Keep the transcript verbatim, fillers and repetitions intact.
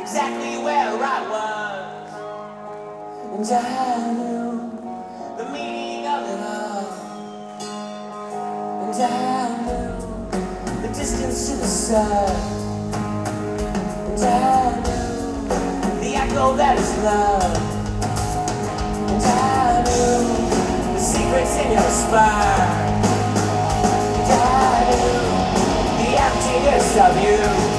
exactly where I was, and I knew the meaning of it all, and I knew the distance to the sun, and I knew the echo that is love, and I knew the secrets in your spine, and I knew the emptiness of you.